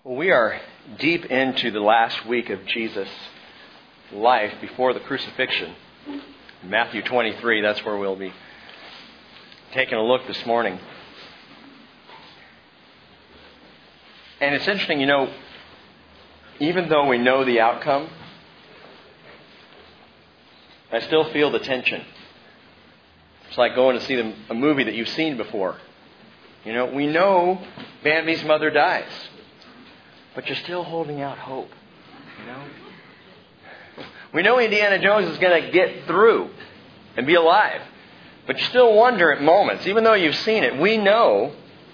Well, we are deep into the last week of Jesus' life before the crucifixion. Matthew 23, that's where we'll be taking a look this morning. And it's interesting, even though we know the outcome, I still feel the tension. It's like going to see a movie that you've seen before. We know Bambi's mother dies, but you're still holding out hope. We know Indiana Jones is going to get through and be alive, but you still wonder at moments, even though you've seen it. We know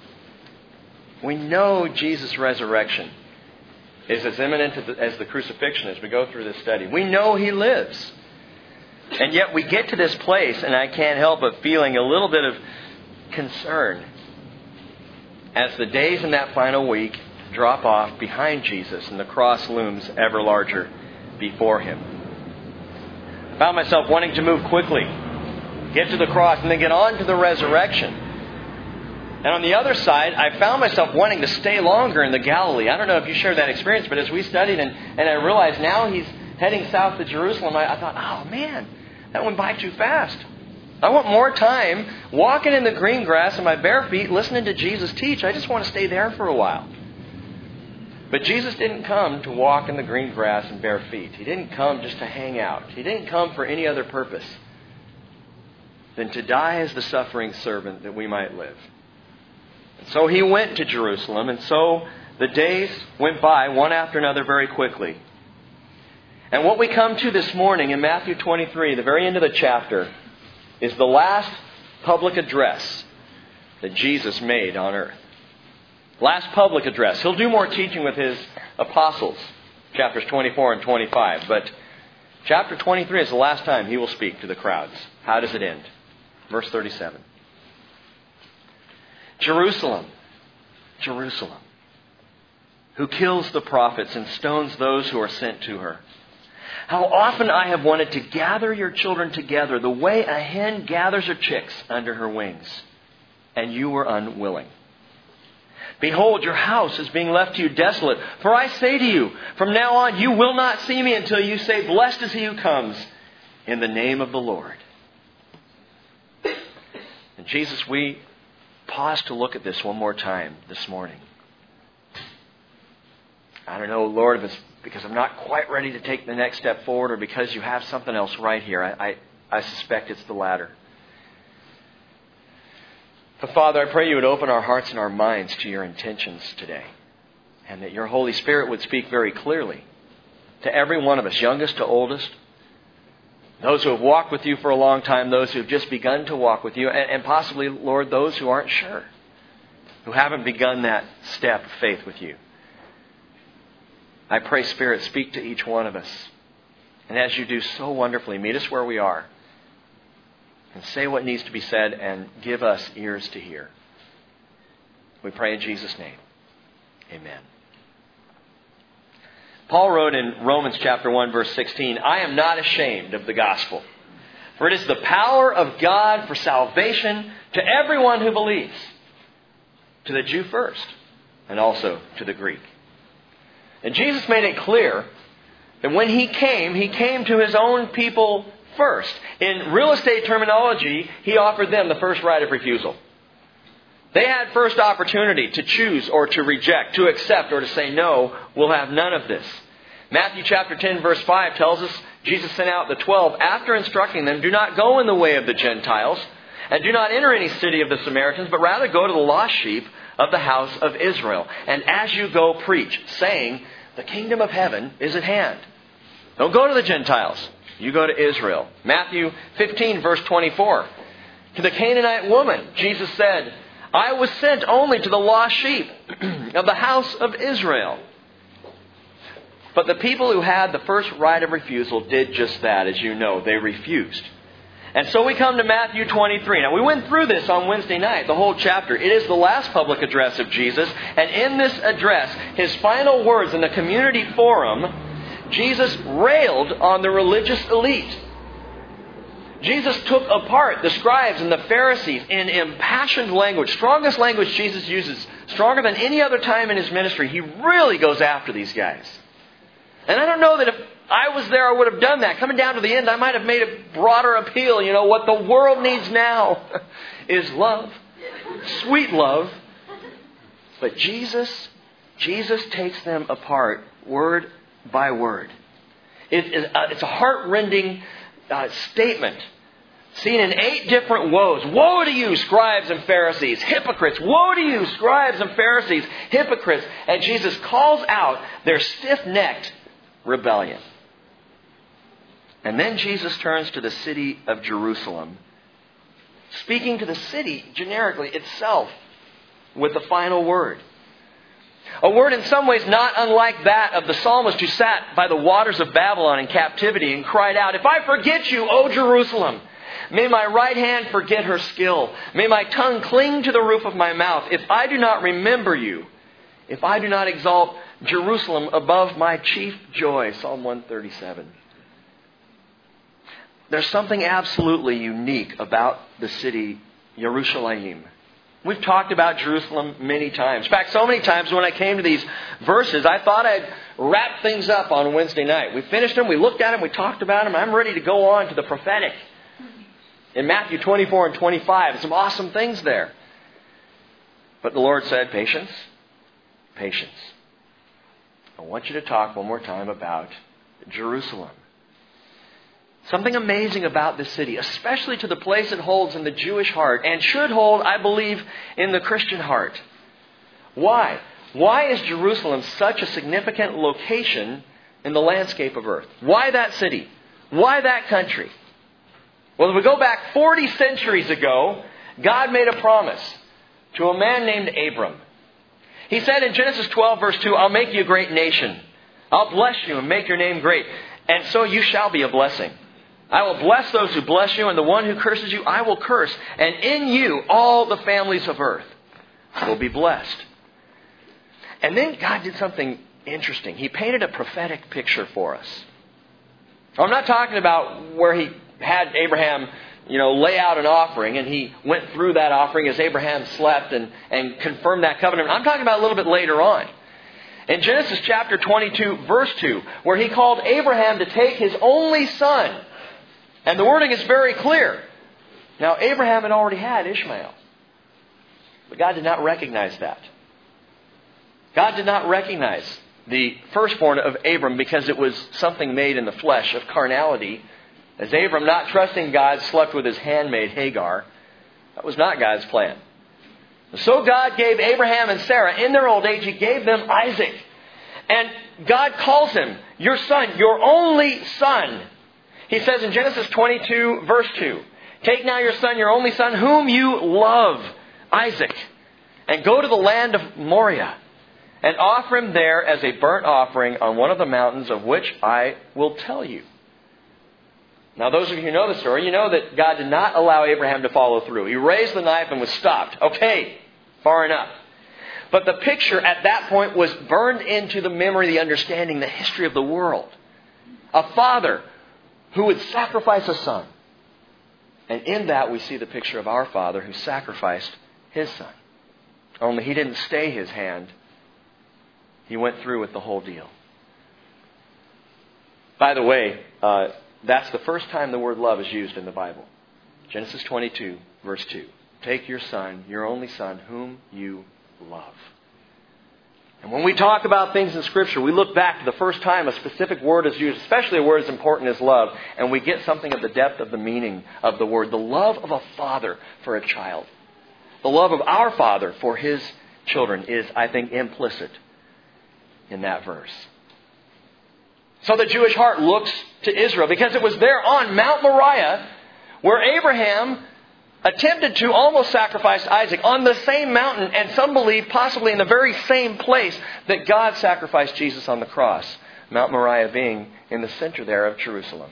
Jesus' resurrection is as imminent as the crucifixion as we go through this study. We know He lives. And yet we get to this place, and I can't help but feeling a little bit of concern as the days in that final week drop off behind Jesus and the cross looms ever larger before Him. I found myself wanting to move quickly, get to the cross, and then get on to the resurrection. And on the other side, I found myself wanting to stay longer in the Galilee. I don't know if you shared that experience, but as we studied and I realized now He's heading south to Jerusalem, I thought, oh man, that went by too fast. I want more time walking in the green grass in my bare feet, listening to Jesus teach. I just want to stay there for a while. But Jesus didn't come to walk in the green grass and bare feet. He didn't come just to hang out. He didn't come for any other purpose than to die as the suffering servant that we might live. And so He went to Jerusalem, and so the days went by one after another very quickly. And what we come to this morning in Matthew 23, the very end of the chapter, is the last public address that Jesus made on earth. Last public address. He'll do more teaching with His apostles, chapters 24 and 25. But chapter 23 is the last time He will speak to the crowds. How does it end? Verse 37. Jerusalem, Jerusalem, who kills the prophets and stones those who are sent to her. How often I have wanted to gather your children together the way a hen gathers her chicks under her wings, and you were unwilling. Behold, your house is being left to you desolate. For I say to you, from now on you will not see me until you say, blessed is he who comes in the name of the Lord. And Jesus, we pause to look at this one more time this morning. I don't know, Lord, if it's because I'm not quite ready to take the next step forward or because you have something else right here. I suspect it's the latter. But Father, I pray you would open our hearts and our minds to your intentions today. And that your Holy Spirit would speak very clearly to every one of us, youngest to oldest. Those who have walked with you for a long time, those who have just begun to walk with you, and possibly, Lord, those who aren't sure, who haven't begun that step of faith with you. I pray, Spirit, speak to each one of us. And as you do so wonderfully, meet us where we are. And say what needs to be said and give us ears to hear. We pray in Jesus' name. Amen. Paul wrote in Romans chapter 1, verse 16, I am not ashamed of the gospel, for it is the power of God for salvation to everyone who believes, to the Jew first, and also to the Greek. And Jesus made it clear that when He came to His own people first. In real estate terminology, He offered them the first right of refusal. They had first opportunity to choose or to reject, to accept or to say, no, we'll have none of this. Matthew chapter 10, verse 5 tells us Jesus sent out the 12 after instructing them, do not go in the way of the Gentiles, and do not enter any city of the Samaritans, but rather go to the lost sheep of the house of Israel. And as you go, preach, saying, the kingdom of heaven is at hand. Don't go to the Gentiles. You go to Israel. Matthew 15, verse 24. To the Canaanite woman, Jesus said, I was sent only to the lost sheep of the house of Israel. But the people who had the first right of refusal did just that, as you know. They refused. And so we come to Matthew 23. Now, we went through this on Wednesday night, the whole chapter. It is the last public address of Jesus. And in this address, His final words in the community forum, Jesus railed on the religious elite. Jesus took apart the scribes and the Pharisees in impassioned language. Strongest language Jesus uses stronger than any other time in his ministry, he really goes after these guys. And I don't know that if I was there, I would have done that. Coming down to the end, I might have made a broader appeal. You know, what the world needs now is love. Sweet love. But Jesus takes them apart word by word. It's a heart-rending statement. Seen in 8 different woes. Woe to you, scribes and Pharisees, hypocrites. Woe to you, scribes and Pharisees, hypocrites. And Jesus calls out their stiff-necked rebellion. And then Jesus turns to the city of Jerusalem, speaking to the city generically itself with the final word. A word in some ways not unlike that of the psalmist who sat by the waters of Babylon in captivity and cried out, "If I forget you, O Jerusalem, may my right hand forget her skill. May my tongue cling to the roof of my mouth. If I do not remember you, if I do not exalt Jerusalem above my chief joy." Psalm 137. There's something absolutely unique about the city, Yerushalayim. We've talked about Jerusalem many times. In fact, so many times when I came to these verses, I thought I'd wrap things up on Wednesday night. We finished them, we looked at them, we talked about them. I'm ready to go on to the prophetic. In Matthew 24 and 25, some awesome things there. But the Lord said, patience, patience. I want you to talk one more time about Jerusalem. Something amazing about this city, especially to the place it holds in the Jewish heart, and should hold, I believe, in the Christian heart. Why? Why is Jerusalem such a significant location in the landscape of earth? Why that city? Why that country? Well, if we go back 40 centuries ago, God made a promise to a man named Abram. He said in Genesis 12, verse 2, "I'll make you a great nation. I'll bless you and make your name great. And so you shall be a blessing. I will bless those who bless you, and the one who curses you, I will curse. And in you, all the families of earth will be blessed." And then God did something interesting. He painted a prophetic picture for us. I'm not talking about where He had Abraham, lay out an offering, and He went through that offering as Abraham slept and confirmed that covenant. I'm talking about a little bit later on. In Genesis chapter 22, verse 2, where He called Abraham to take his only son. And the wording is very clear. Now, Abraham had already had Ishmael. But God did not recognize that. God did not recognize the firstborn of Abram because it was something made in the flesh of carnality. As Abram, not trusting God, slept with his handmaid Hagar. That was not God's plan. So God gave Abraham and Sarah, in their old age, He gave them Isaac. And God calls him, your son, your only son. He says in Genesis 22, verse 2, "Take now your son, your only son, whom you love, Isaac, and go to the land of Moriah, and offer him there as a burnt offering on one of the mountains of which I will tell you." Now, those of you who know the story, you know that God did not allow Abraham to follow through. He raised the knife and was stopped. Okay, far enough. But the picture at that point was burned into the memory, the understanding, the history of the world. A father who would sacrifice a son. And in that we see the picture of our Father who sacrificed His Son. Only He didn't stay His hand. He went through with the whole deal. By the way, that's the first time the word love is used in the Bible. Genesis 22, verse 2. "Take your son, your only son, whom you love." And when we talk about things in Scripture, we look back to the first time a specific word is used, especially a word as important as love, and we get something of the depth of the meaning of the word. The love of a father for a child. The love of our Father for His children is, I think, implicit in that verse. So the Jewish heart looks to Israel because it was there on Mount Moriah where Abraham attempted to almost sacrifice Isaac, on the same mountain, and some believe possibly in the very same place that God sacrificed Jesus on the cross, Mount Moriah being in the center there of Jerusalem.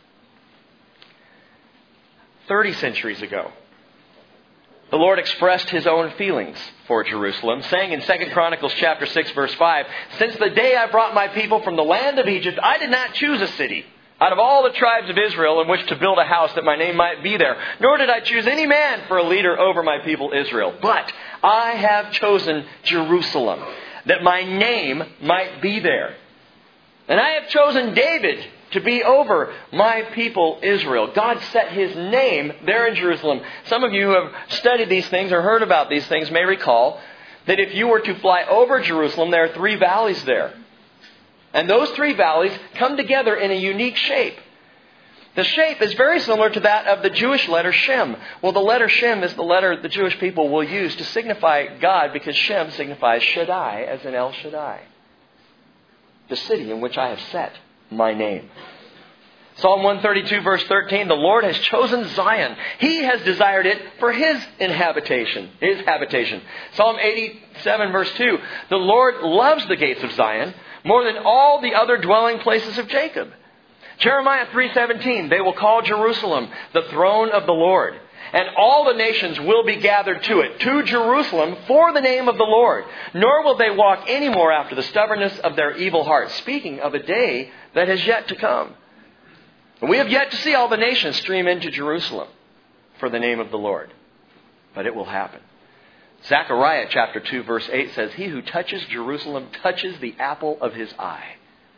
30 centuries ago, the Lord expressed His own feelings for Jerusalem, saying in 2 Chronicles chapter 6, verse 5, "Since the day I brought my people from the land of Egypt, I did not choose a city out of all the tribes of Israel in which to build a house that my name might be there. Nor did I choose any man for a leader over my people Israel. But I have chosen Jerusalem, that my name might be there. And I have chosen David to be over my people Israel. God set His name there in Jerusalem. Some of you who have studied these things or heard about these things may recall that if you were to fly over Jerusalem, there are 3 valleys there. And those 3 valleys come together in a unique shape. The shape is very similar to that of the Jewish letter Shem. Well, the letter Shem is the letter the Jewish people will use to signify God, because Shem signifies Shaddai, as in El Shaddai, the city in which I have set my name. Psalm 132 verse 13, the Lord has chosen Zion. He has desired it for His habitation. Psalm 87 verse 2, the Lord loves the gates of Zion more than all the other dwelling places of Jacob. Jeremiah 3:17, they will call Jerusalem the throne of the Lord, and all the nations will be gathered to it, to Jerusalem, for the name of the Lord. Nor will they walk any more after the stubbornness of their evil hearts. Speaking of a day that has yet to come. And we have yet to see all the nations stream into Jerusalem for the name of the Lord. But it will happen. Zechariah chapter 2 verse 8 says, he who touches Jerusalem touches the apple of His eye.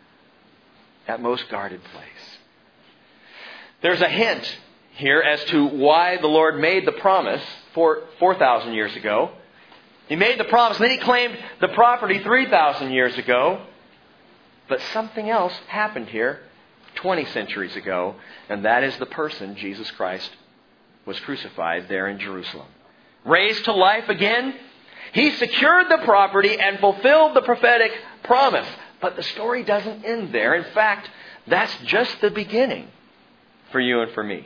That most guarded place. There's a hint here as to why the Lord made the promise 4,000 years ago. He made the promise, and then He claimed the property 3,000 years ago. But something else happened here 20 centuries ago, and that is the person, Jesus Christ, was crucified there in Jerusalem. Raised to life again, He secured the property and fulfilled the prophetic promise. But the story doesn't end there. In fact, that's just the beginning for you and for me.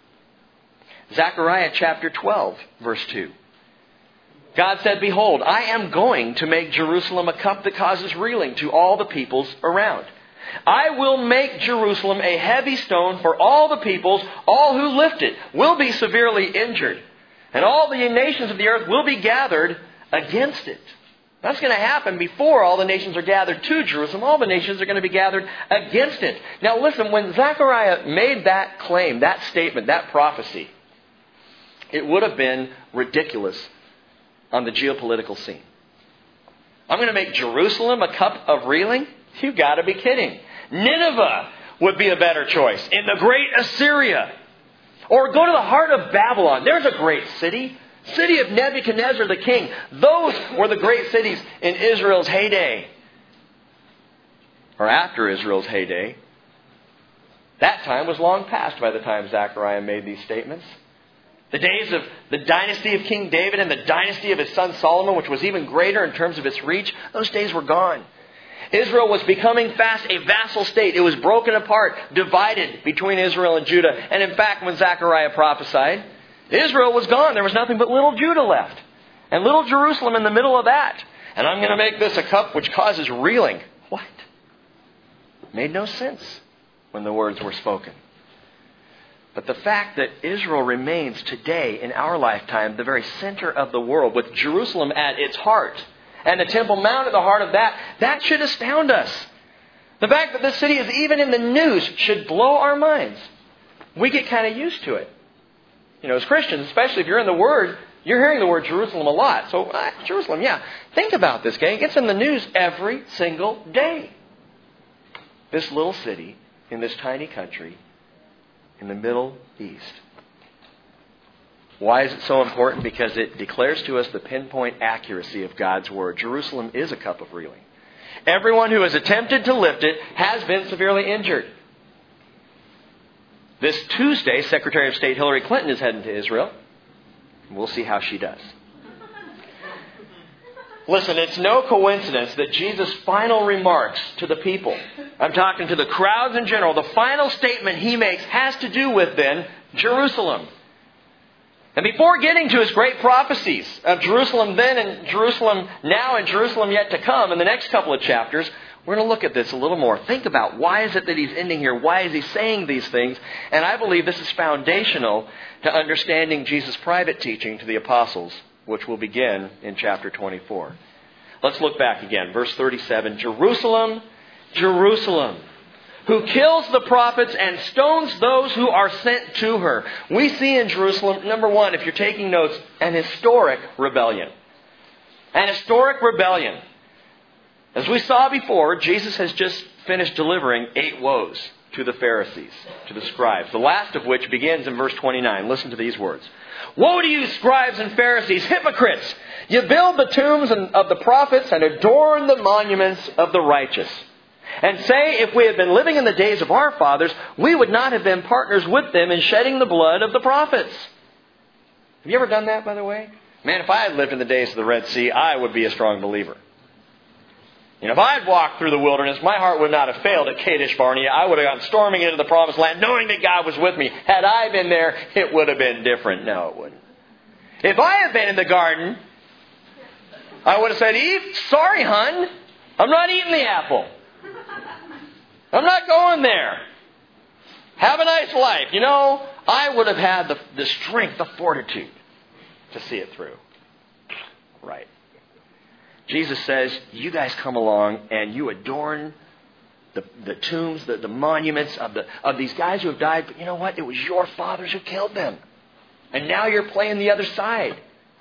Zechariah chapter 12, verse 2. God said, behold, I am going to make Jerusalem a cup that causes reeling to all the peoples around. I will make Jerusalem a heavy stone for all the peoples. All who lift it will be severely injured. And all the nations of the earth will be gathered against it. That's going to happen before all the nations are gathered to Jerusalem. All the nations are going to be gathered against it. Now listen, when Zechariah made that claim, that statement, that prophecy, it would have been ridiculous on the geopolitical scene. I'm going to make Jerusalem a cup of reeling? You've got to be kidding. Nineveh would be a better choice. In the great Assyria. Or go to the heart of Babylon. There's a great city. City of Nebuchadnezzar the king. Those were the great cities in Israel's heyday. Or after Israel's heyday. That time was long past by the time Zechariah made these statements. The days of the dynasty of King David and the dynasty of his son Solomon, which was even greater in terms of its reach, those days were gone. Israel was becoming fast a vassal state. It was broken apart, divided between Israel and Judah. And in fact, when Zechariah prophesied, Israel was gone. There was nothing but little Judah left. And little Jerusalem in the middle of that. And I'm going to make this a cup which causes reeling. What? Made no sense when the words were spoken. But the fact that Israel remains today in our lifetime the very center of the world, with Jerusalem at its heart, and the Temple Mount at the heart of that, that should astound us. The fact that this city is even in the news should blow our minds. We get kind of used to it. You know, as Christians, especially if you're in the Word, you're hearing the word Jerusalem a lot. So, Jerusalem, yeah. Think about this, gang. It gets in the news every single day. This little city in this tiny country in the Middle East. Why is it so important? Because it declares to us the pinpoint accuracy of God's Word. Jerusalem is a cup of reeling. Everyone who has attempted to lift it has been severely injured. This Tuesday, Secretary of State Hillary Clinton is heading to Israel. We'll see how she does. Listen, it's no coincidence that Jesus' final remarks to the people, I'm talking to the crowds in general, the final statement He makes has to do with, then, Jerusalem. And before getting to His great prophecies of Jerusalem then and Jerusalem now and Jerusalem yet to come in the next couple of chapters, we're going to look at this a little more. Think about why is it that He's ending here? Why is He saying these things? And I believe this is foundational to understanding Jesus' private teaching to the apostles, which will begin in chapter 24. Let's look back again. Verse 37, Jerusalem, Jerusalem, who kills the prophets and stones those who are sent to her. We see in Jerusalem, number one, if you're taking notes, an historic rebellion. An historic rebellion. As we saw before, Jesus has just finished delivering 8 woes to the Pharisees, to the scribes. The last of which begins in verse 29. Listen to these words. Woe to you, scribes and Pharisees, hypocrites! You build the tombs of the prophets and adorn the monuments of the righteous. And say, if we had been living in the days of our fathers, we would not have been partners with them in shedding the blood of the prophets. Have you ever done that, by the way? Man, if I had lived in the days of the Red Sea, I would be a strong believer. If I had walked through the wilderness, my heart would not have failed at Kadesh Barnea. I would have gone storming into the promised land, knowing that God was with me. Had I been there, it would have been different. No, it wouldn't. If I had been in the garden, I would have said, Eve, sorry, hon, I'm not eating the apple. I'm not going there. Have a nice life. I would have had the strength, the fortitude to see it through. Right. Jesus says, you guys come along and you adorn the tombs, the monuments of these guys who have died. But you know what? It was your fathers who killed them. And now you're playing the other side.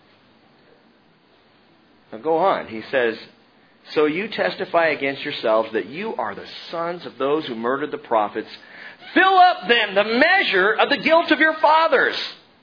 Now go on. He says, so you testify against yourselves that you are the sons of those who murdered the prophets. Fill up then the measure of the guilt of your fathers.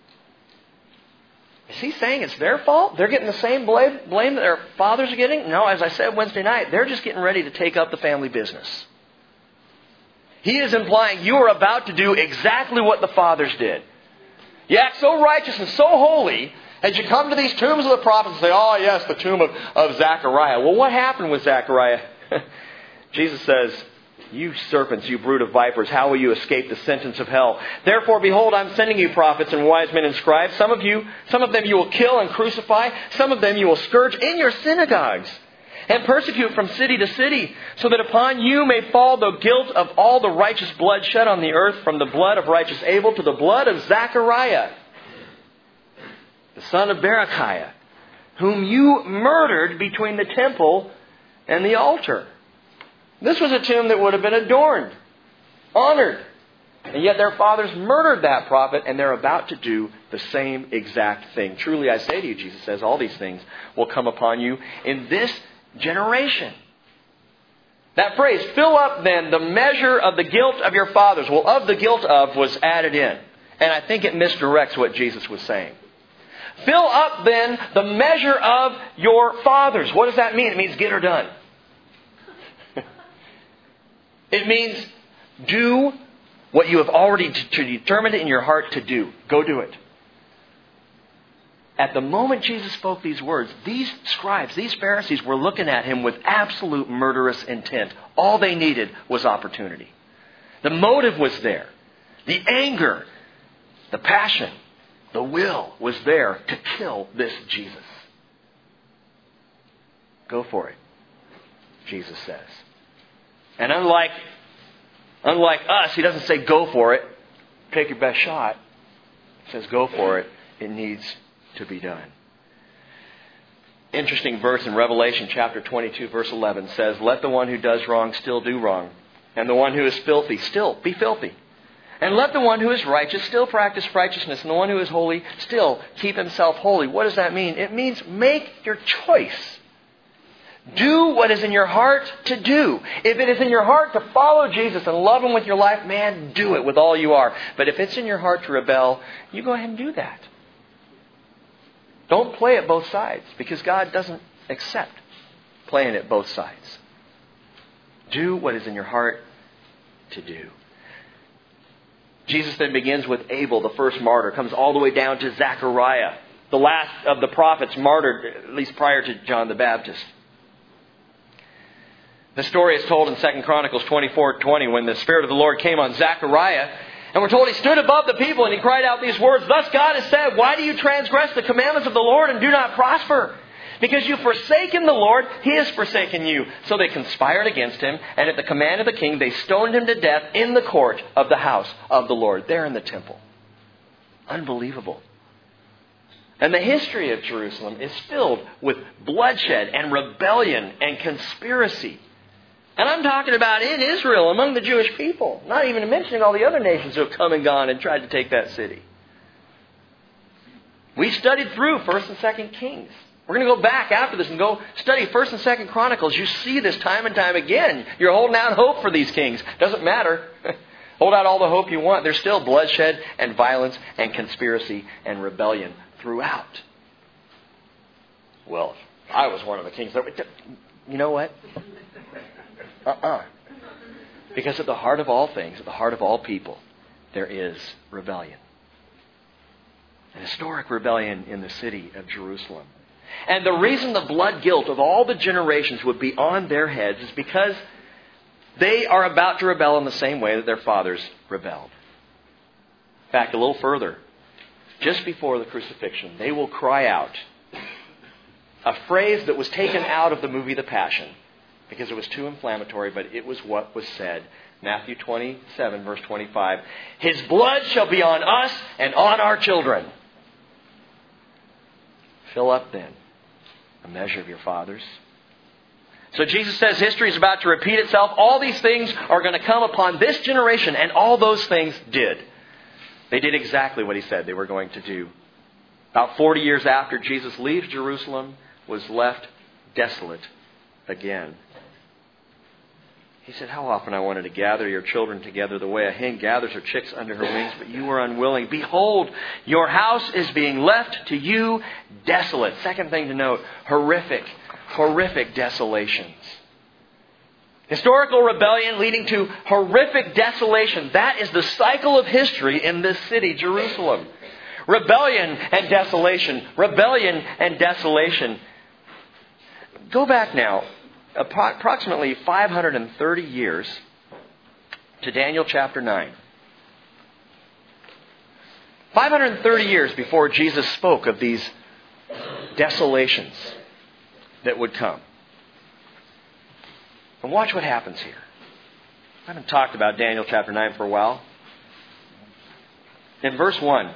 Is he saying it's their fault? They're getting the same blame that their fathers are getting? No, as I said Wednesday night, they're just getting ready to take up the family business. He is implying you are about to do exactly what the fathers did. You act so righteous and so holy, as you come to these tombs of the prophets and say, oh yes, the tomb of Zechariah. Well, what happened with Zechariah? Jesus says, you serpents, you brood of vipers, how will you escape the sentence of hell? Therefore, behold, I'm sending you prophets and wise men and scribes. Some of them you will kill and crucify. Some of them you will scourge in your synagogues and persecute from city to city, so that upon you may fall the guilt of all the righteous blood shed on the earth, from the blood of righteous Abel to the blood of Zechariah, the son of Berechiah, whom you murdered between the temple and the altar. This was a tomb that would have been adorned, honored. And yet their fathers murdered that prophet, and they're about to do the same exact thing. Truly I say to you, Jesus says, all these things will come upon you in this generation. That phrase, fill up then the measure of the guilt of your fathers. Well, of the guilt of was added in. And I think it misdirects what Jesus was saying. Fill up then the measure of your fathers. What does that mean? It means get her done. It means do what you have already determined in your heart to do. Go do it. At the moment Jesus spoke these words, these scribes, these Pharisees were looking at him with absolute murderous intent. All they needed was opportunity. The motive was there. The anger, the passion, the will was there to kill this Jesus. Go for it, Jesus says. And unlike us, he doesn't say go for it, take your best shot. He says go for it, it needs to be done. Interesting verse in Revelation chapter 22 verse 11 says, let the one who does wrong still do wrong, and the one who is filthy still be filthy. And let the one who is righteous still practice righteousness, and the one who is holy still keep himself holy. What does that mean? It means make your choice. Do what is in your heart to do. If it is in your heart to follow Jesus and love Him with your life, man, do it with all you are. But if it's in your heart to rebel, you go ahead and do that. Don't play at both sides, because God doesn't accept playing at both sides. Do what is in your heart to do. Jesus then begins with Abel, the first martyr, comes all the way down to Zechariah, the last of the prophets martyred, at least prior to John the Baptist. The story is told in 2 Chronicles 24:20 when the Spirit of the Lord came on Zechariah. And we're told he stood above the people and he cried out these words, thus God has said, why do you transgress the commandments of the Lord and do not prosper? Because you've forsaken the Lord, He has forsaken you. So they conspired against him, and at the command of the king, they stoned him to death in the court of the house of the Lord, there in the temple. Unbelievable. And the history of Jerusalem is filled with bloodshed and rebellion and conspiracy. And I'm talking about in Israel, among the Jewish people. Not even mentioning all the other nations who have come and gone and tried to take that city. We studied through 1st and 2nd Kings. We're going to go back after this and go study 1st and 2nd Chronicles. You see this time and time again. You're holding out hope for these kings. Doesn't matter. Hold out all the hope you want. There's still bloodshed and violence and conspiracy and rebellion throughout. Well, if I was one of the kings, you know what? Because at the heart of all things, at the heart of all people, there is rebellion. An historic rebellion in the city of Jerusalem. And the reason the blood guilt of all the generations would be on their heads is because they are about to rebel in the same way that their fathers rebelled. In fact, a little further, just before the crucifixion, they will cry out a phrase that was taken out of the movie The Passion because it was too inflammatory, but it was what was said. Matthew 27, verse 25. His blood shall be on us and on our children. Fill up then a measure of your fathers. So Jesus says history is about to repeat itself. All these things are going to come upon this generation, and all those things did. They did exactly what He said they were going to do. About 40 years after Jesus leaves Jerusalem, was left desolate again. He said, how often I wanted to gather your children together the way a hen gathers her chicks under her wings, but you were unwilling. Behold, your house is being left to you desolate. Second thing to note, horrific desolations. Historical rebellion leading to horrific desolation. That is the cycle of history in this city, Jerusalem. Rebellion and desolation. Rebellion and desolation. Go back now, approximately 530 years to Daniel chapter 9. 530 years before Jesus spoke of these desolations that would come. And watch what happens here. I haven't talked about Daniel chapter 9 for a while. In verse 1,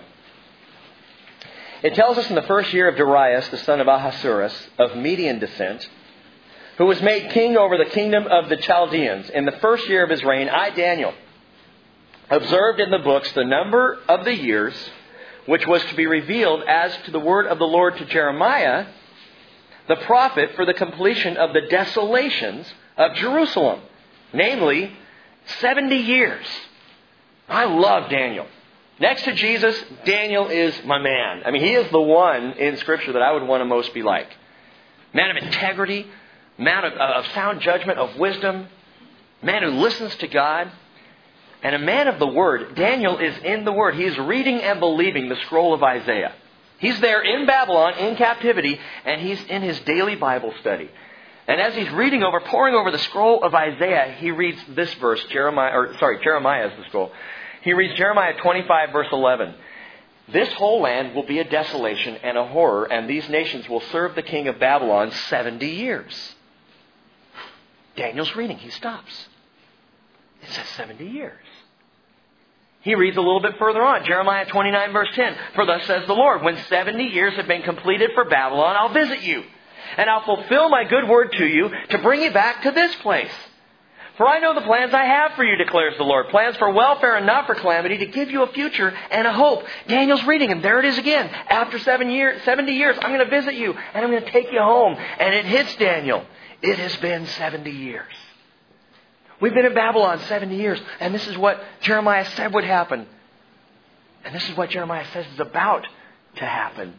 it tells us in the first year of Darius, the son of Ahasuerus, of Median descent, who was made king over the kingdom of the Chaldeans, in the first year of his reign, I, Daniel, observed in the books the number of the years which was to be revealed as to the word of the Lord to Jeremiah, the prophet, for the completion of the desolations of Jerusalem. Namely, 70 years. I love Daniel. Next to Jesus, Daniel is my man. I mean, he is the one in Scripture that I would want to most be like. Man of integrity, man of sound judgment, of wisdom, man who listens to God, and a man of the Word. Daniel is in the Word. He is reading and believing the scroll of Isaiah. He's there in Babylon, in captivity, and he's in his daily Bible study. And as he's poring over the scroll of Isaiah, he reads this verse, Jeremiah is the scroll. He reads Jeremiah 25, verse 11. This whole land will be a desolation and a horror, and these nations will serve the king of Babylon 70 years. Daniel's reading. He stops. It says 70 years. He reads a little bit further on. Jeremiah 29, verse 10. For thus says the Lord, when 70 years have been completed for Babylon, I'll visit you. And I'll fulfill my good word to you to bring you back to this place. For I know the plans I have for you, declares the Lord. Plans for welfare and not for calamity, to give you a future and a hope. Daniel's reading, and there it is again. After 70 years, I'm going to visit you, and I'm going to take you home. And it hits Daniel. It has been 70 years. We've been in Babylon 70 years, and this is what Jeremiah said would happen. And this is what Jeremiah says is about to happen.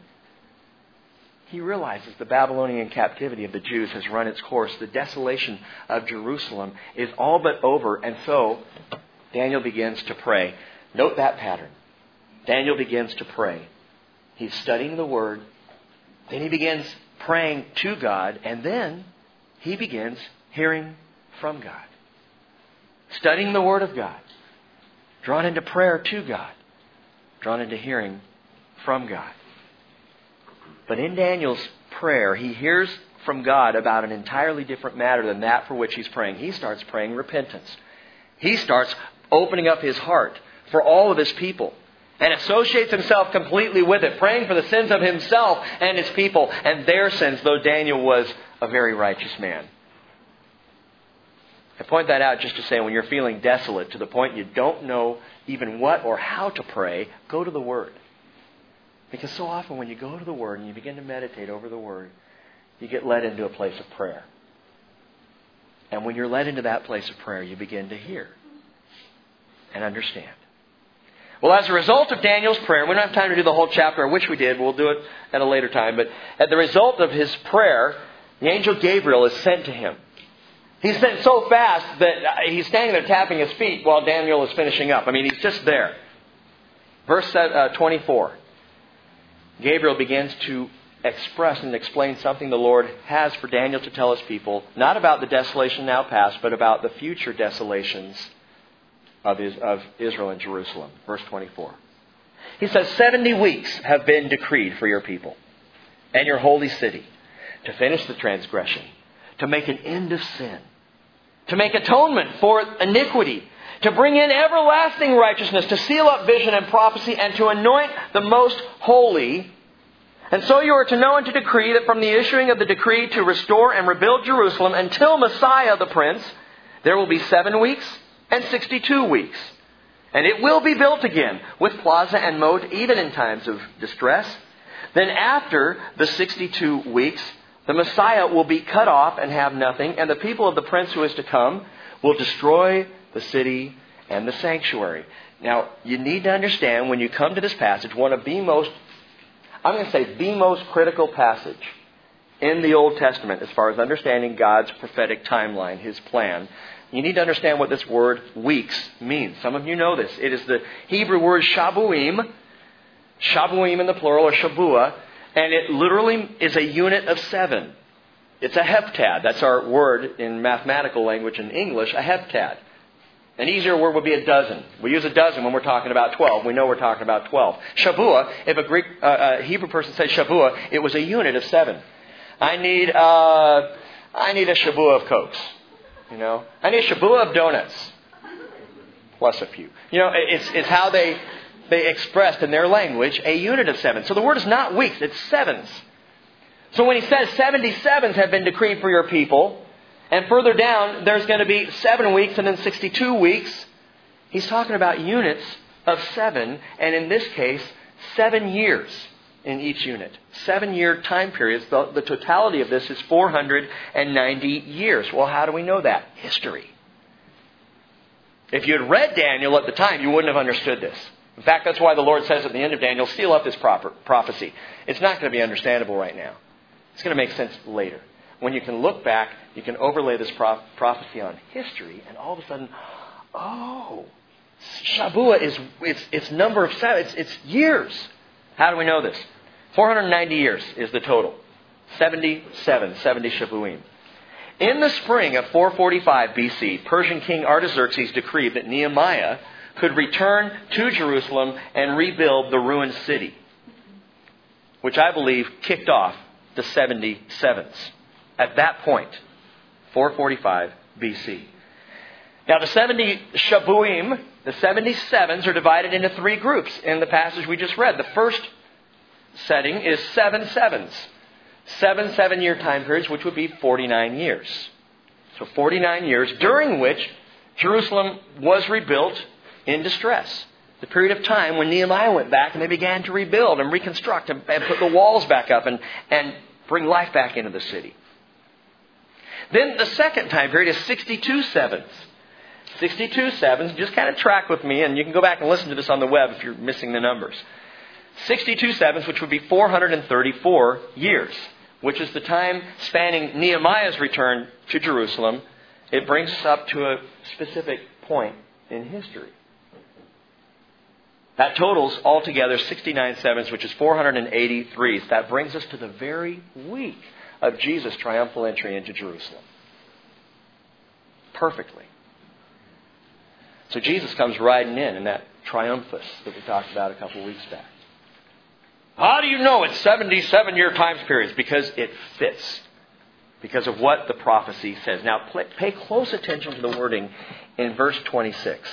He realizes the Babylonian captivity of the Jews has run its course. The desolation of Jerusalem is all but over. And so Daniel begins to pray. Note that pattern. Daniel begins to pray. He's studying the Word. Then he begins praying to God. And then he begins hearing from God. Studying the Word of God. Drawn into prayer to God. Drawn into hearing from God. But in Daniel's prayer, he hears from God about an entirely different matter than that for which he's praying. He starts praying repentance. He starts opening up his heart for all of his people and associates himself completely with it, praying for the sins of himself and his people and their sins, though Daniel was a very righteous man. I point that out just to say when you're feeling desolate to the point you don't know even what or how to pray, go to the Word. Because so often when you go to the Word and you begin to meditate over the Word, you get led into a place of prayer. And when you're led into that place of prayer, you begin to hear and understand. Well, as a result of Daniel's prayer, we don't have time to do the whole chapter. I wish we did. We'll do it at a later time. But as the result of his prayer, the angel Gabriel is sent to him. He's sent so fast that he's standing there tapping his feet while Daniel is finishing up. I mean, he's just there. Verse 24. Gabriel begins to express and explain something the Lord has for Daniel to tell his people, not about the desolation now past, but about the future desolations of Israel and Jerusalem. Verse 24. He says, 70 weeks have been decreed for your people and your holy city to finish the transgression, to make an end of sin, to make atonement for iniquity, to bring in everlasting righteousness, to seal up vision and prophecy, and to anoint the most holy. And so you are to know and to decree that from the issuing of the decree to restore and rebuild Jerusalem until Messiah the Prince, there will be 7 weeks and 62 weeks. And it will be built again with plaza and moat even in times of distress. Then after the 62 weeks, the Messiah will be cut off and have nothing, and the people of the Prince who is to come will destroy the city and the sanctuary. Now, you need to understand when you come to this passage, one of the most, I'm going to say the most critical passage in the Old Testament as far as understanding God's prophetic timeline, His plan. You need to understand what this word weeks means. Some of you know this. It is the Hebrew word shabuim. Shabuim in the plural, or shabua. And it literally is a unit of 7. It's a heptad. That's our word in mathematical language in English, a heptad. An easier word would be a dozen. We use a dozen when we're talking about 12. We know we're talking about 12. Shabua, if a Hebrew person said shabua, it was a unit of 7. I need a shabua of Cokes. I need a shabua of donuts. Plus a few. It's how they expressed in their language a unit of 7. So the word is not weeks, it's sevens. So when he says 77s have been decreed for your people, and further down there's going to be 7 weeks and then 62 weeks, he's talking about units of 7, and in this case, 7 years in each unit. 7-year time periods. The totality of this is 490 years. Well, how do we know that? History. If you had read Daniel at the time, you wouldn't have understood this. In fact, that's why the Lord says at the end of Daniel, seal up this prophecy. It's not going to be understandable right now. It's going to make sense later. When you can look back, you can overlay this prophecy on history, and all of a sudden, Shabua is it's number of 7. It's years. How do we know this? 490 years is the total. 70 Shabuim. In the spring of 445 BC, Persian King Artaxerxes decreed that Nehemiah could return to Jerusalem and rebuild the ruined city, which I believe kicked off the 77s. At that point, 445 BC. Now the 70 Shabuim, the 77s, are divided into 3 groups in the passage we just read. The first setting is 7 sevens. 7 7-year time periods, which would be 49 years. So 49 years, during which Jerusalem was rebuilt in distress. The period of time when Nehemiah went back and they began to rebuild and reconstruct and put the walls back up and bring life back into the city. Then the second time period is 62 sevens. 62 sevens, just kind of track with me, and you can go back and listen to this on the web if you're missing the numbers. 62 sevens, which would be 434 years, which is the time spanning Nehemiah's return to Jerusalem. It brings us up to a specific point in history. That totals altogether 69 sevens, which is 483. So that brings us to the very week of Jesus' triumphal entry into Jerusalem. Perfectly. So Jesus comes riding in that triumphus that we talked about a couple of weeks back. How do you know it's 77-year time periods? Because it fits. Because of what the prophecy says. Now, pay close attention to the wording in verse 26.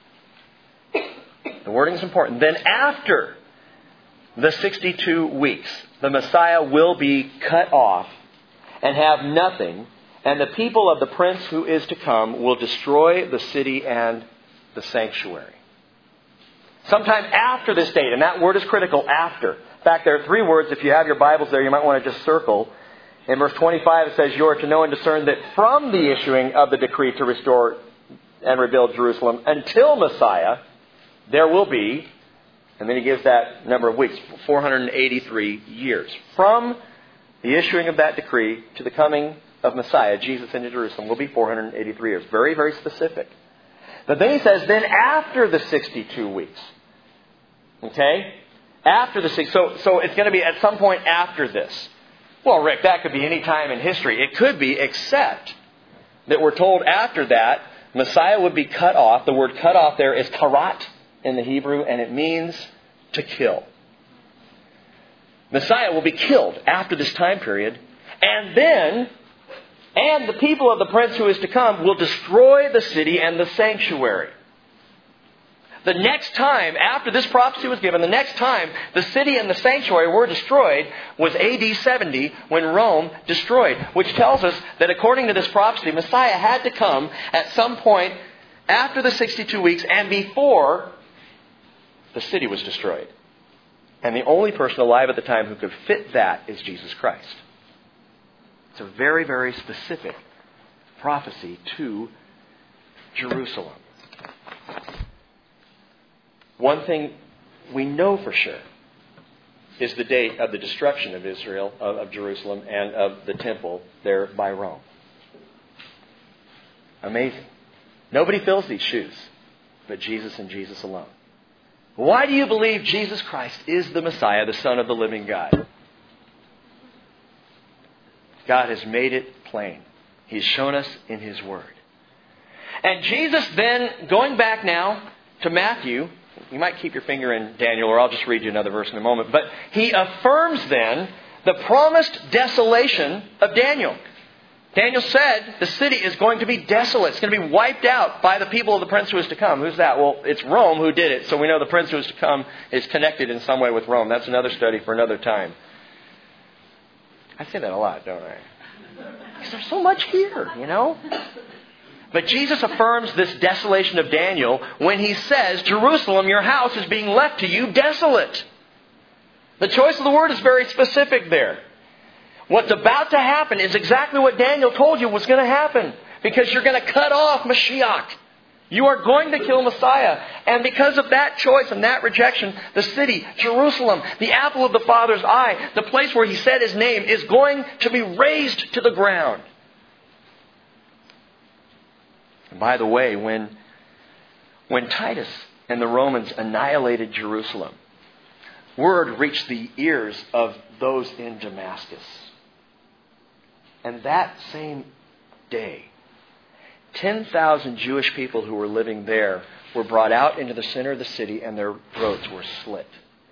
The wording is important. Then after the 62 weeks, the Messiah will be cut off and have nothing, And the people of the prince who is to come will destroy the city and the sanctuary. Sometime after this date, and that word is critical, after. In fact, there are 3 words. If you have your Bibles there, you might want to just circle. In verse 25, it says, you are to know and discern that from the issuing of the decree to restore and rebuild Jerusalem until Messiah, there will be, and then he gives that number of weeks, 483 years. From the issuing of that decree to the coming of Messiah, Jesus into Jerusalem, will be 483 years. Very, very specific. But then he says, then after the 62 weeks. Okay? After the so it's going to be at some point after this. Well, Rick, that could be any time in history. It could be, except that we're told after that, Messiah would be cut off. The word cut off there is karat in the Hebrew, and it means to kill. Messiah will be killed after this time period. And the people of the prince who is to come will destroy the city and the sanctuary. The next time, after this prophecy was given, the next time the city and the sanctuary were destroyed was AD 70 when Rome destroyed. Which tells us that according to this prophecy, Messiah had to come at some point after the 62 weeks and before the city was destroyed. And the only person alive at the time who could fit that is Jesus Christ. It's a very, very specific prophecy to Jerusalem. One thing we know for sure is the date of the destruction of Israel, of Jerusalem, and of the temple there by Rome. Amazing. Nobody fills these shoes but Jesus and Jesus alone. Why do you believe Jesus Christ is the Messiah, the Son of the living God? God has made it plain. He's shown us in His Word. And Jesus then, going back now to Matthew, you might keep your finger in Daniel, or I'll just read you another verse in a moment. But He affirms then the promised desolation of Daniel. Daniel said the city is going to be desolate. It's going to be wiped out by the people of the prince who is to come. Who's that? Well, it's Rome who did it. So we know the prince who is to come is connected in some way with Rome. That's another study for another time. I say that a lot, don't I? Because there's so much here, you know? But Jesus affirms this desolation of Daniel when He says, Jerusalem, your house is being left to you desolate. The choice of the word is very specific there. What's about to happen is exactly what Daniel told you was going to happen. Because you're going to cut off Mashiach. You are going to kill Messiah. And because of that choice and that rejection, the city, Jerusalem, the apple of the Father's eye, the place where He said His name, is going to be razed to the ground. And by the way, when Titus and the Romans annihilated Jerusalem, word reached the ears of those in Damascus. And that same day, 10,000 Jewish people who were living there were brought out into the center of the city and their throats were slit.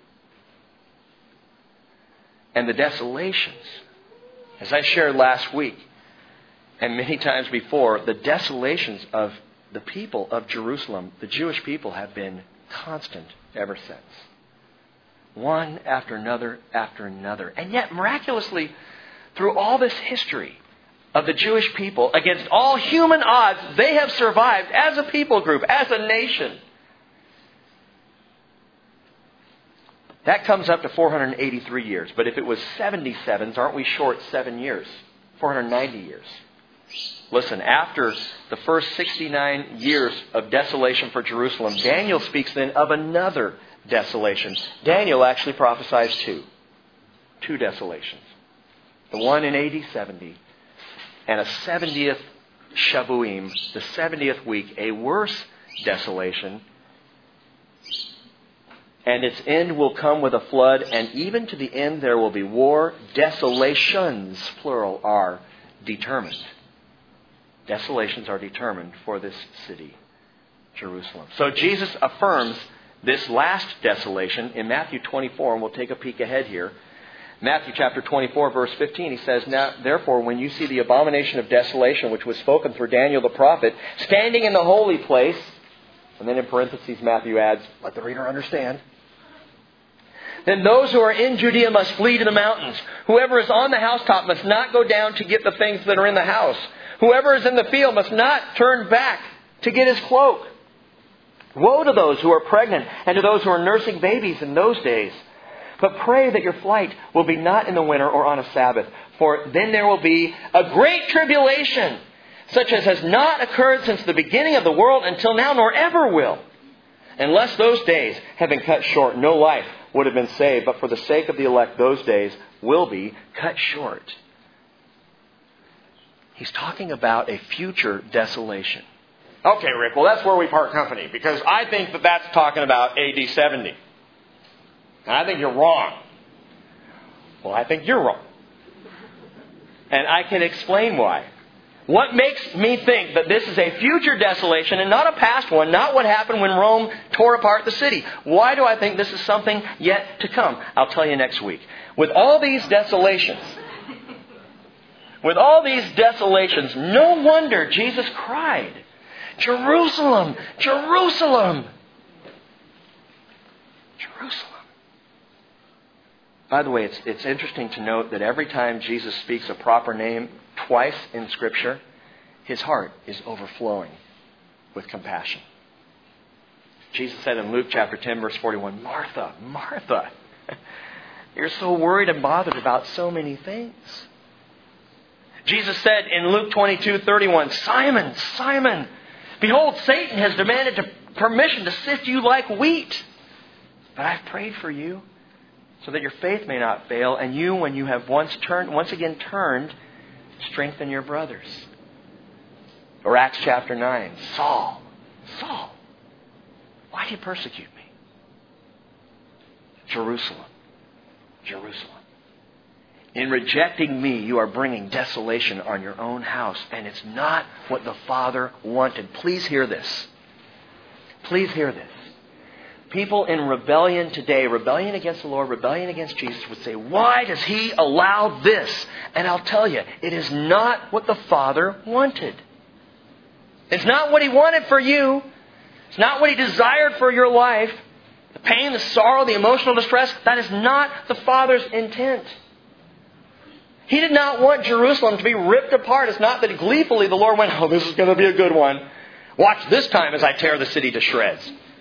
And the desolations, as I shared last week and many times before, the desolations of the people of Jerusalem, the Jewish people, have been constant ever since. One after another after another. And yet, miraculously, through all this history of the Jewish people, against all human odds, they have survived as a people group, as a nation. That comes up to 483 years. But if it was 77s, aren't we short 7 years? 490 years. Listen, after the first 69 years of desolation for Jerusalem, Daniel speaks then of another desolation. Daniel actually prophesies two desolations. The one in AD 70 and a 70th Shavuim, the 70th week, a worse desolation. And its end will come with a flood, and even to the end there will be war. Desolations, plural, are determined. Desolations are determined for this city, Jerusalem. So Jesus affirms this last desolation in Matthew 24, and we'll take a peek ahead here. Matthew chapter 24, verse 15, He says, Now, therefore, when you see the abomination of desolation, which was spoken through Daniel the prophet, standing in the holy place, and then in parentheses Matthew adds, let the reader understand, then those who are in Judea must flee to the mountains. Whoever is on the housetop must not go down to get the things that are in the house. Whoever is in the field must not turn back to get his cloak. Woe to those who are pregnant and to those who are nursing babies in those days. But pray that your flight will be not in the winter or on a Sabbath, for then there will be a great tribulation, such as has not occurred since the beginning of the world until now, nor ever will. Unless those days have been cut short, no life would have been saved. But for the sake of the elect, those days will be cut short. He's talking about a future desolation. Okay, Rick, well, that's where we part company, because I think that that's talking about AD 70. And I think you're wrong. Well, I think you're wrong. And I can explain why. What makes me think that this is a future desolation and not a past one, not what happened when Rome tore apart the city? Why do I think this is something yet to come? I'll tell you next week. With all these desolations, no wonder Jesus cried, Jerusalem, Jerusalem, Jerusalem. By the way, it's interesting to note that every time Jesus speaks a proper name twice in Scripture, his heart is overflowing with compassion. Jesus said in Luke chapter 10, verse 41, Martha, Martha, you're so worried and bothered about so many things. Jesus said in Luke 22:31, Simon, Simon, behold, Satan has demanded permission to sift you like wheat. But I've prayed for you so that your faith may not fail, and you, when you have once again turned, strengthen your brothers. Or Acts chapter 9, Saul, Saul, why do you persecute me? Jerusalem, Jerusalem. In rejecting me, you are bringing desolation on your own house, and it's not what the Father wanted. Please hear this. Please hear this. People in rebellion today, rebellion against the Lord, rebellion against Jesus, would say, why does He allow this? And I'll tell you, it is not what the Father wanted. It's not what He wanted for you. It's not what He desired for your life. The pain, the sorrow, the emotional distress, that is not the Father's intent. He did not want Jerusalem to be ripped apart. It's not that gleefully the Lord went, oh, this is going to be a good one. Watch this time as I tear the city to shreds.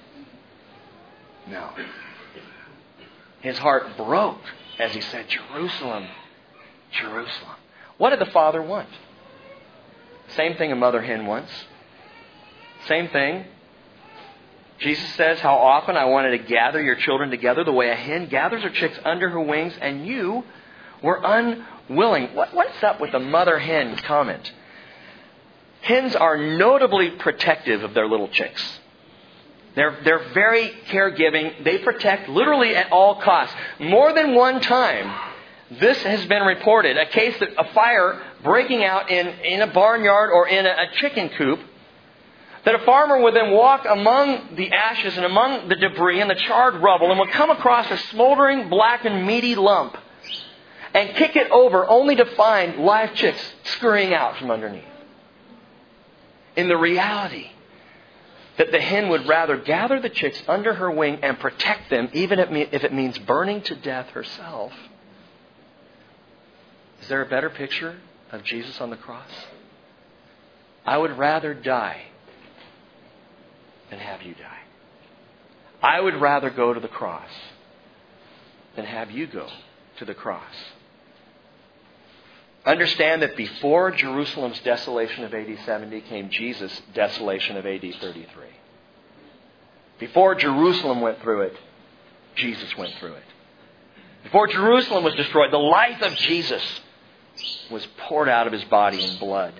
No. His heart broke as He said, Jerusalem, Jerusalem. What did the Father want? Same thing a mother hen wants. Same thing. Jesus says, how often I wanted to gather your children together the way a hen gathers her chicks under her wings, and you were unwilling. What's up with the mother hen comment? Hens are notably protective of their little chicks. They're very caregiving. They protect literally at all costs. More than one time, this has been reported. A case of a fire breaking out in a barnyard or in a chicken coop, that a farmer would then walk among the ashes and among the debris and the charred rubble and would come across a smoldering, black and meaty lump and kick it over only to find live chicks scurrying out from underneath. In the reality that the hen would rather gather the chicks under her wing and protect them, even if it means burning to death herself. Is there a better picture of Jesus on the cross? I would rather die than have you die. I would rather go to the cross than have you go to the cross. Understand that before Jerusalem's desolation of AD 70 came Jesus' desolation of AD 33. Before Jerusalem went through it, Jesus went through it. Before Jerusalem was destroyed, the life of Jesus was poured out of His body in blood.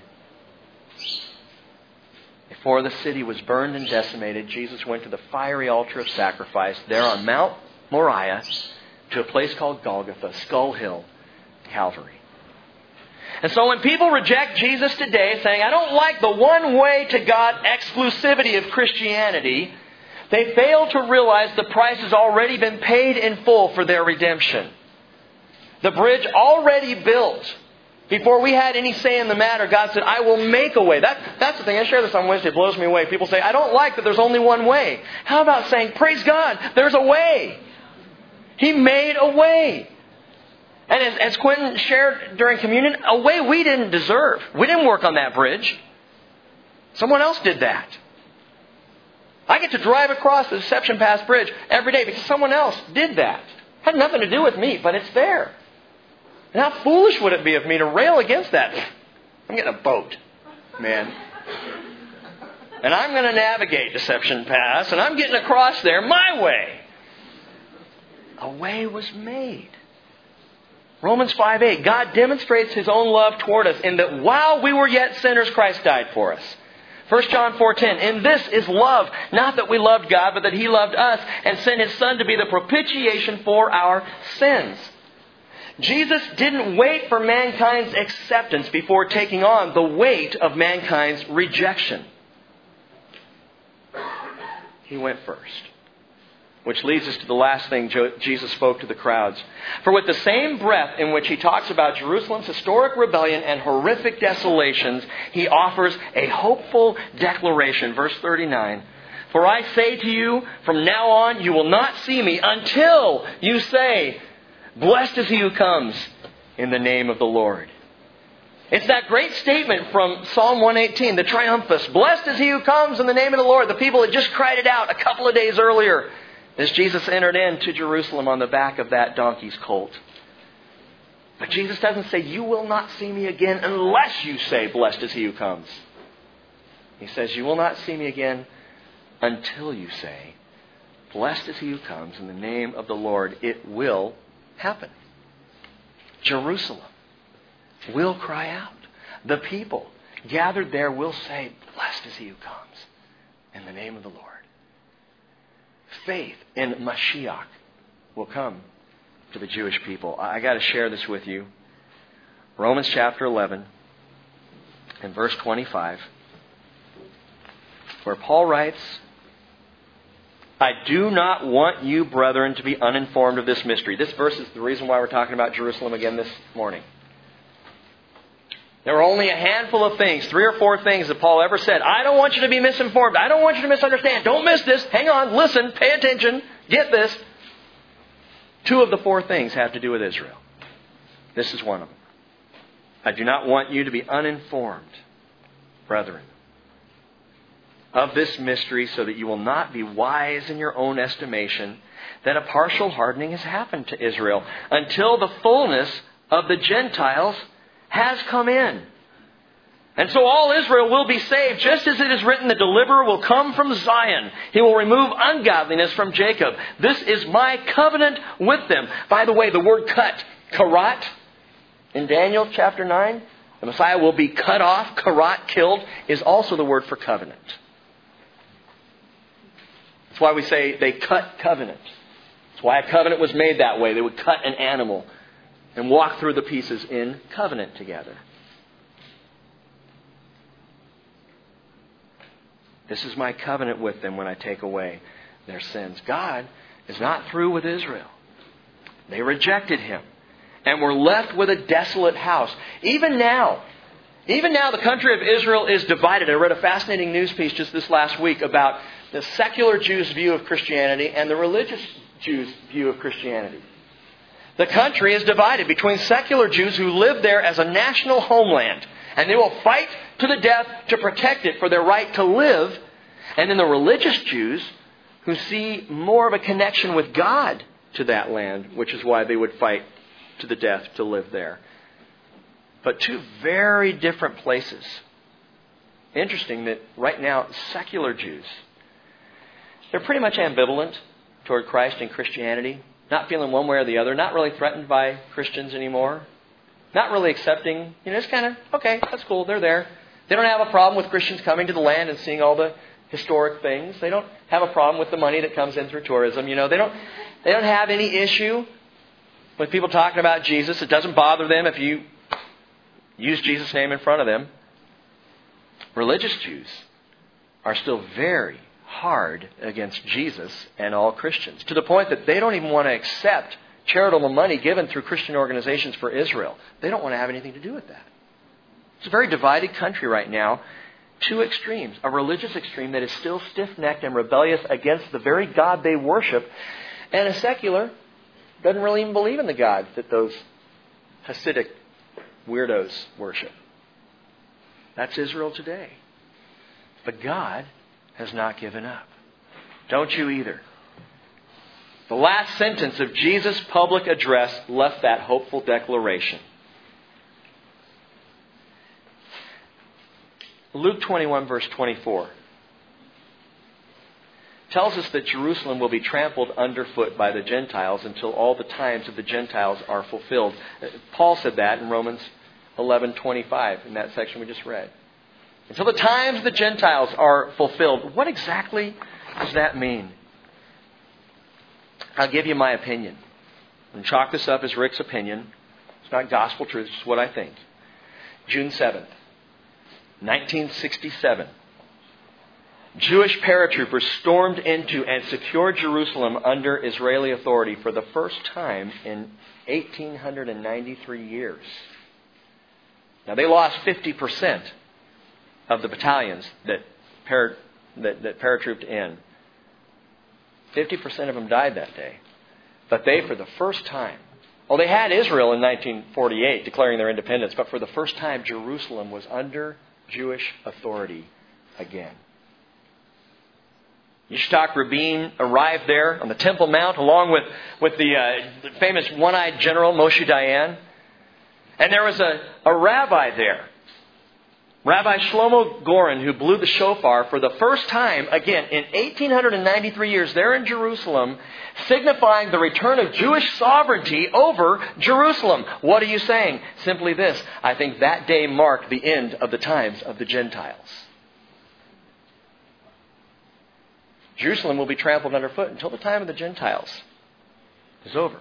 Before the city was burned and decimated, Jesus went to the fiery altar of sacrifice there on Mount Moriah to a place called Golgotha, Skull Hill, Calvary. And so when people reject Jesus today, saying, I don't like the one way to God exclusivity of Christianity, they fail to realize the price has already been paid in full for their redemption. The bridge already built. Before we had any say in the matter, God said, I will make a way. That's the thing. I share this on Wednesday. It blows me away. People say, I don't like that there's only one way. How about saying, praise God, there's a way. He made a way. And as Quentin shared during communion, a way we didn't deserve. We didn't work on that bridge. Someone else did that. I get to drive across the Deception Pass Bridge every day because someone else did that. It had nothing to do with me, but it's there. And how foolish would it be of me to rail against that? I'm getting a boat, man. And I'm going to navigate Deception Pass, and I'm getting across there my way. A way was made. Romans 5:8, God demonstrates His own love toward us in that while we were yet sinners, Christ died for us. 1 John 4:10, and this is love, not that we loved God, but that He loved us and sent His Son to be the propitiation for our sins. Jesus didn't wait for mankind's acceptance before taking on the weight of mankind's rejection. He went first. Which leads us to the last thing Jesus spoke to the crowds. For with the same breath in which He talks about Jerusalem's historic rebellion and horrific desolations, He offers a hopeful declaration. Verse 39. For I say to you, from now on you will not see me until you say, blessed is He who comes in the name of the Lord. It's that great statement from Psalm 118, the triumphus. Blessed is He who comes in the name of the Lord. The people had just cried it out a couple of days earlier as Jesus entered into Jerusalem on the back of that donkey's colt. But Jesus doesn't say, you will not see me again unless you say, blessed is He who comes. He says, you will not see me again until you say, blessed is He who comes in the name of the Lord. It will happen. Jerusalem will cry out. The people gathered there will say, blessed is He who comes in the name of the Lord. Faith in Mashiach will come to the Jewish people. I got to share this with you. Romans chapter 11 and verse 25, where Paul writes, I do not want you, brethren, to be uninformed of this mystery. This verse is the reason why we're talking about Jerusalem again this morning. There were only a handful of things, 3 or 4 things that Paul ever said. I don't want you to be misinformed. I don't want you to misunderstand. Don't miss this. Hang on. Listen. Pay attention. Get this. 2 of the 4 things have to do with Israel. This is one of them. I do not want you to be uninformed, brethren, of this mystery, so that you will not be wise in your own estimation, that a partial hardening has happened to Israel until the fullness of the Gentiles has come in. And so all Israel will be saved, just as it is written, the deliverer will come from Zion. He will remove ungodliness from Jacob. This is my covenant with them. By the way, the word cut, karat, in Daniel chapter 9, the Messiah will be cut off, karat, killed, is also the word for covenant. That's why we say they cut covenant. That's why a covenant was made that way. They would cut an animal and walk through the pieces in covenant together. This is my covenant with them when I take away their sins. God is not through with Israel. They rejected Him and were left with a desolate house. Even now, the country of Israel is divided. I read a fascinating news piece just this last week about the secular Jews' view of Christianity and the religious Jews' view of Christianity. The country is divided between secular Jews who live there as a national homeland, and they will fight to the death to protect it for their right to live, and then the religious Jews who see more of a connection with God to that land, which is why they would fight to the death to live there. But 2 very different places. Interesting that right now, secular Jews, they're pretty much ambivalent toward Christ and Christianity. Not feeling one way or the other. Not really threatened by Christians anymore. Not really accepting. It's kind of, okay, that's cool. They're there. They don't have a problem with Christians coming to the land and seeing all the historic things. They don't have a problem with the money that comes in through tourism. They don't have any issue with people talking about Jesus. It doesn't bother them if you use Jesus' name in front of them. Religious Jews are still very hard against Jesus and all Christians, to the point that they don't even want to accept charitable money given through Christian organizations for Israel. They don't want to have anything to do with that. It's a very divided country right now. 2 extremes. A religious extreme that is still stiff-necked and rebellious against the very God they worship, and a secular doesn't really even believe in the gods that those Hasidic weirdos worship. That's Israel today. But God has not given up. Don't you either. The last sentence of Jesus' public address left that hopeful declaration. Luke 21, verse 24, tells us that Jerusalem will be trampled underfoot by the Gentiles until all the times of the Gentiles are fulfilled. Paul said that in Romans 11:25 in that section we just read. Until the times of the Gentiles are fulfilled. What exactly does that mean? I'll give you my opinion. And chalk this up as Rick's opinion. It's not gospel truth, it's what I think. June 7th, 1967. Jewish paratroopers stormed into and secured Jerusalem under Israeli authority for the first time in 1,893 years. Now, they lost 50% of the battalions that paratrooped in. 50% of them died that day. But they, for the first time, they had Israel in 1948 declaring their independence, but for the first time, Jerusalem was under Jewish authority again. Yitzhak Rabin arrived there on the Temple Mount along with the famous one-eyed general Moshe Dayan. And there was a rabbi there, Rabbi Shlomo Goren, who blew the shofar for the first time, again, in 1,893 years there in Jerusalem, signifying the return of Jewish sovereignty over Jerusalem. What are you saying? Simply this: I think that day marked the end of the times of the Gentiles. Jerusalem will be trampled underfoot until the time of the Gentiles is over.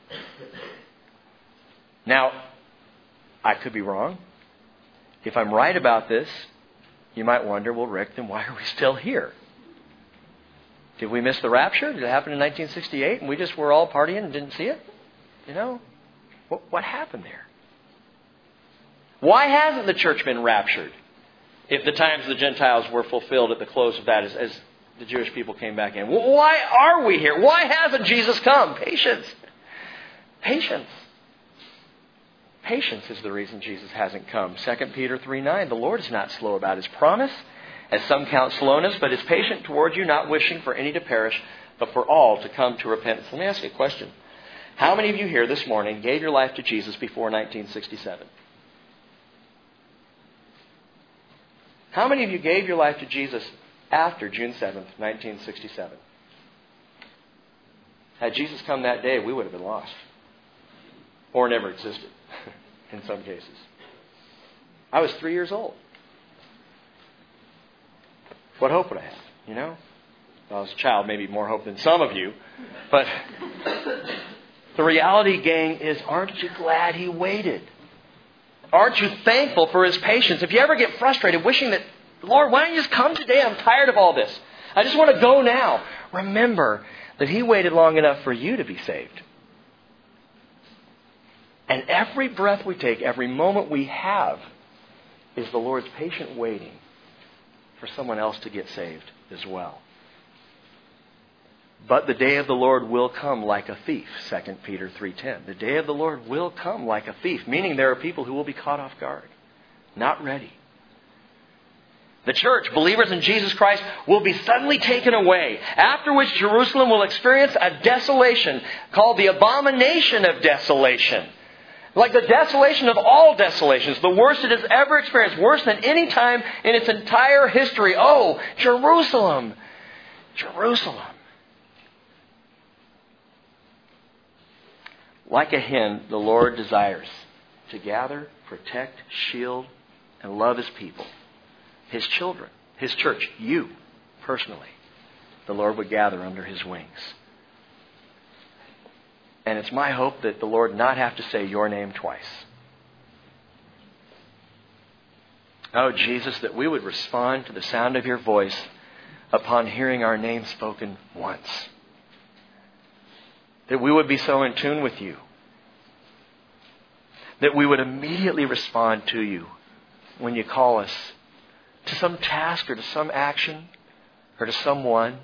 Now, I could be wrong. If I'm right about this, you might wonder, well, Rick, then why are we still here? Did we miss the rapture? Did it happen in 1968 and we just were all partying and didn't see it? You know, what happened there? Why hasn't the church been raptured if the times of the Gentiles were fulfilled at the close of that as the Jewish people came back in? Why are we here? Why hasn't Jesus come? Patience. Patience. Patience is the reason Jesus hasn't come. 2 Peter 3:9, the Lord is not slow about His promise, as some count slowness, but is patient toward you, not wishing for any to perish, but for all to come to repentance. Let me ask you a question. How many of you here this morning gave your life to Jesus before 1967? How many of you gave your life to Jesus after June 7th, 1967? Had Jesus come that day, we would have been lost. Or never existed, in some cases. I was 3 years old. What hope would I have, you know? Well, as a child, maybe more hope than some of you. But the reality, gang, is aren't you glad He waited? Aren't you thankful for His patience? If you ever get frustrated wishing that, Lord, why don't you just come today? I'm tired of all this. I just want to go now. Remember that He waited long enough for you to be saved. And every breath we take, every moment we have, is the Lord's patient waiting for someone else to get saved as well. But the day of the Lord will come like a thief, 2 Peter 3:10. The day of the Lord will come like a thief, meaning there are people who will be caught off guard, not ready. The church, believers in Jesus Christ, will be suddenly taken away, after which Jerusalem will experience a desolation called the abomination of desolation. Like the desolation of all desolations, the worst it has ever experienced, worse than any time in its entire history. Oh, Jerusalem! Jerusalem! Like a hen, the Lord desires to gather, protect, shield, and love His people, His children, His church, you personally. The Lord would gather under His wings. And it's my hope that the Lord not have to say your name twice. Oh, Jesus, that we would respond to the sound of your voice upon hearing our name spoken once. That we would be so in tune with you that we would immediately respond to you when you call us to some task or to some action or to someone.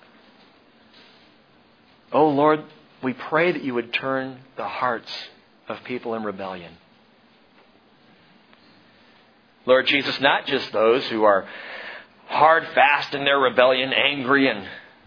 Oh, Lord, we pray that you would turn the hearts of people in rebellion. Lord Jesus, not just those who are hard fast in their rebellion, angry and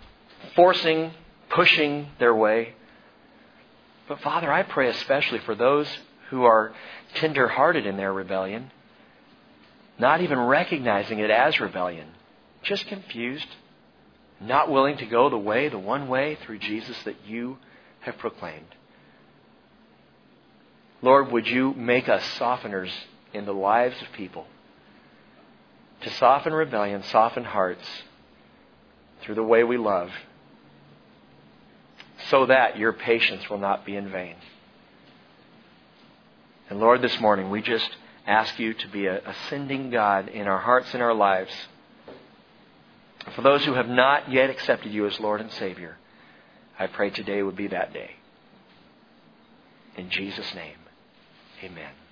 pushing their way. But Father, I pray especially for those who are tender-hearted in their rebellion, not even recognizing it as rebellion, just confused, not willing to go the one way through Jesus that you have proclaimed. Lord, would you make us softeners in the lives of people, to soften rebellion, soften hearts through the way we love, so that your patience will not be in vain. And Lord, this morning we just ask you to be a sending God in our hearts and our lives. For those who have not yet accepted you as Lord and Savior, I pray today would be that day. In Jesus' name, amen.